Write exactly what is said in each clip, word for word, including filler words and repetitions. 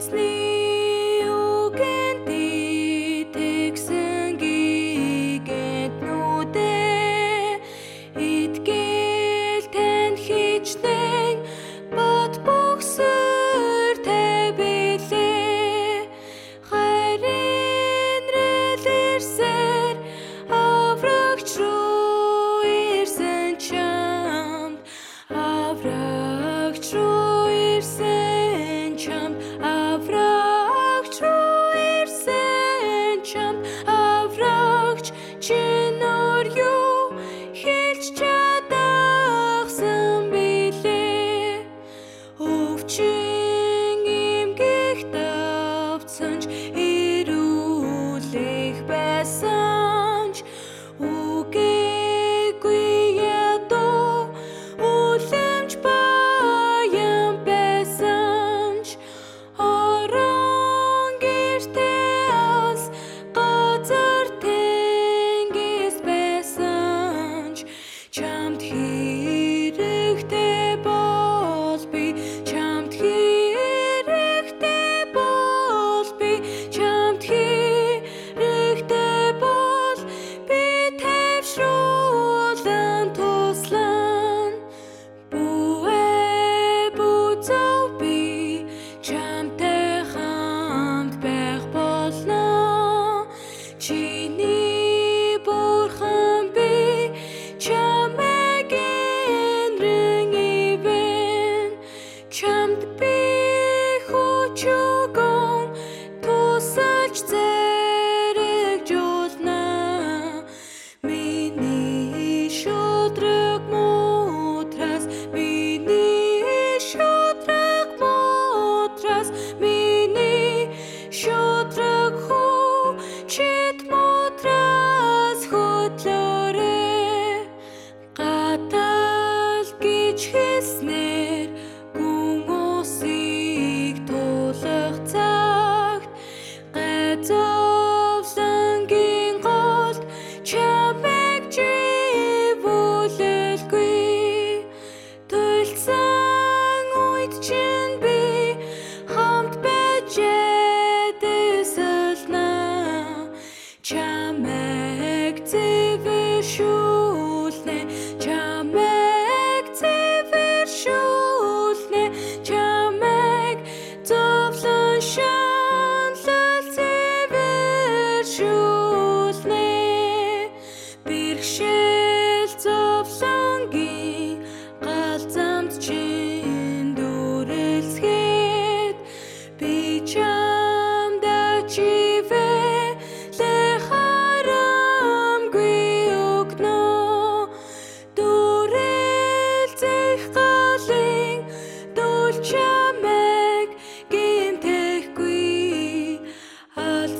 Эзний үгэнд итгэсэн гигантнүүдээ итгэл тань хичнээн бат богсоор тавилээ харин рэлэрсээр аврагч руу ирсэн чамд аврагч руу ирсэн чамд аврагч руу ирсэн чамд аврагч чи нөр юу хэлж чадахсан билээ өвчин эмгэгт авцанч ирүүлэх байсанч үгээгүй ядуу үлэмж баян байсанч орон гэртээ алс газар тэнгис байсанч чамд хэрэгтэй бол би чамд хэрэгтэй бол би чамд хэрэгтэй бол би тайвшруулан туслан бүээ бүзөв би чамтай хамт байх болно чиний бурхан би чамайг энрэн ивэн чамд би хүч өгөн тусалж зэрэгжүүлнэ миний шудраг муутраас миний шудраг муутраас миний шудраг хүчит муутраас хөдлөөрэй гатал гэж хэлснээр гүн усыг тулах цагт гайзовлангийн голд чамайг живүүлэлгүй туйлсан үед чинь би хамт байж дэсэлнэ чамайг зэвэршүүлнэ чамайг зэвэршүүлнэ чамайг зовлон шаналл зэвэршүүлнэ бэрхшээл зовлонгийн галзамд чинь дүрэлсгээд би чамдаа чивэлээ харамгүй өгнө дүрэлзэх галын дүүл чамайг гэмтэхгүй алт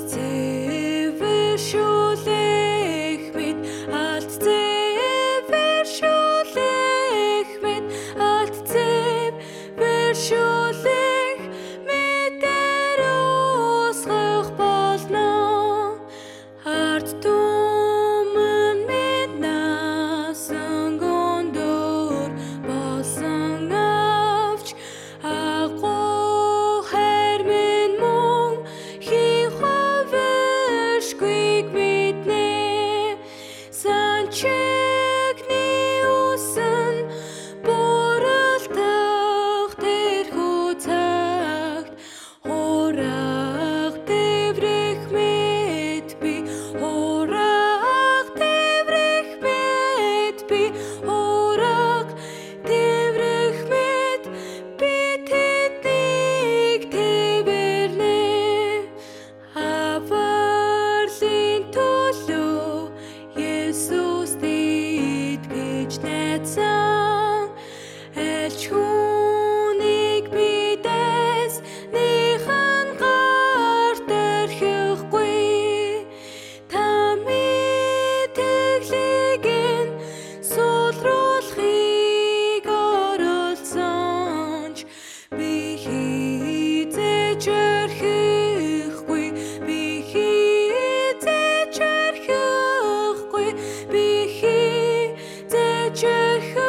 зэвэршүүлэх мэд алт зэвэршүүлэх мэд алт зэвэршүүлэх мэдээр усгах болно арт түмэн мэд насан гондөр болсон авч агуу хайр минь мөн хий хувиршгүйг мэднэ санчигний усан буралтах тэрхүү цагт хураг тэврэх мэд би хураг тэврэх мэд би хураг тэврэх мэд би тэднийг тэвэрнэ аваарлын төлөө Есүст итгэж найдсан аль ч хүнийг бидээс нихань гарт орхихгүй та мэдгэлийг нь суулруулахыг оролцсонч би хизээж орхихгүй би хизээж орхихгүй би хизээж орхихгүй